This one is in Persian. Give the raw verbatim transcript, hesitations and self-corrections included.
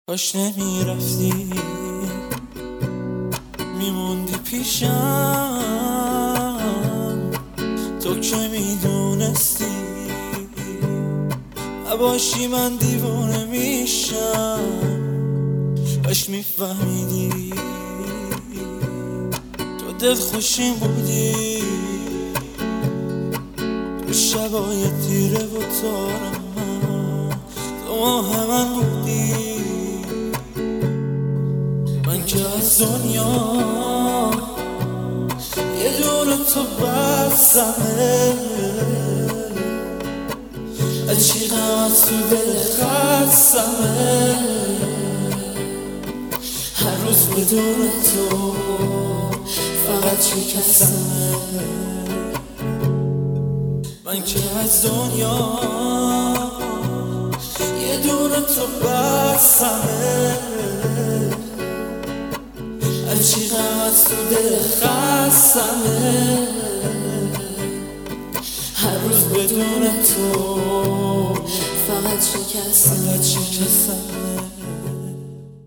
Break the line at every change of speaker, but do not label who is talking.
کاش نمیرفتی میموندی پیشم، تو که میدونستی نباشی من دیوانه میشم. کاش میفهمیدی تو دل خوشیم بودی، تو شبای تیره و تارم تو ماه من بودی. من که از دنیا یه دونه تو بسمه، هرچی غم از تو دل خستمه، هر روز بدون تو فقط شکستمه. من که از دنیا یه دونه تو بسمه، هرچی غم از تو دل خستمه، هر روز بدون تو فقط شکستمه.